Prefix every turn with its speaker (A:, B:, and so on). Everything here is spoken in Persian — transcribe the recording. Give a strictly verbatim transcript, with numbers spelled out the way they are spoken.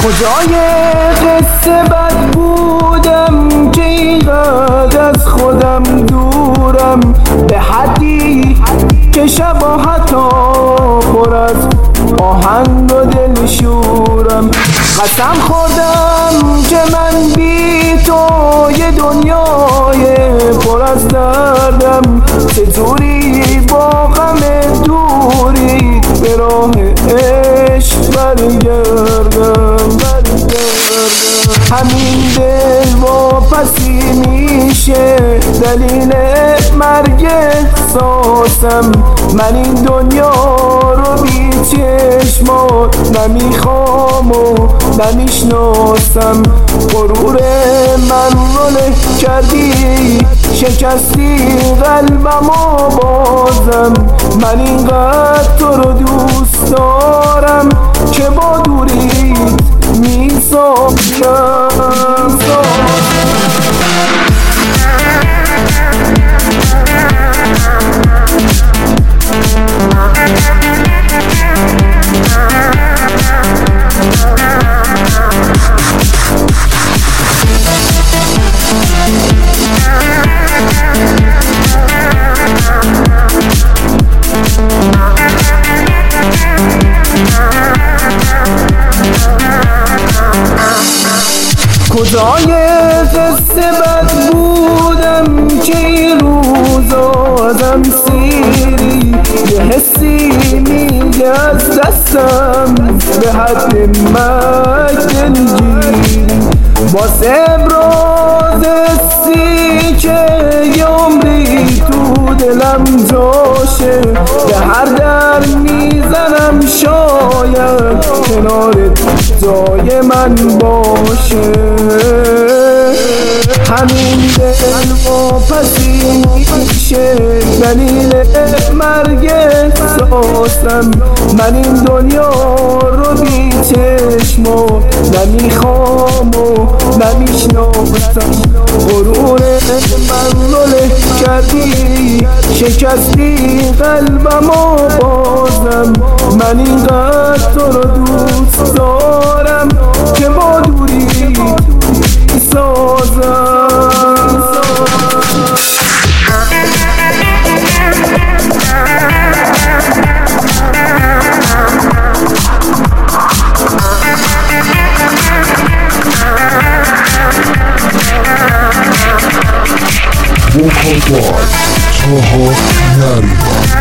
A: کجای قصه بد بودم که اینقدر از خودم دورم، به حدی که شباهتا پر از آهنگ و دلشورم. قسم خوردم که من بی تو یه دنیای پر از دردم، چطوری با غم دوری به راه عشق برگردم. همین دل واپسی میشه دلیل مرگ احساسم. من این دنیا رو بی چشمات نمیخوام و نمیشناسم. غرور من رو له کردی، شکستی قلبم و بازم. من اینقدر تو رو دوست دارم که با دوریت میسازم. کجای قصه بد بودم که این روزا ازم سیری، یه حسی میگه از دستم به حد مرگ دلگیری. واسه ابراز حسی که یه عمری تو دلم جاشه، به هر در میزنم شاید کنارت جای من باشه. همین دل واپسی میشه دلیل مرگ احساسم. من این دنیا رو بی چشمات نمیخوام و نمیشناسم. غرور من رو له کردی، شکستی قلبم و بازم. من اینقدر تو رو دوست دارم که با دوری سازم.
B: Vocal by Taha Nariman.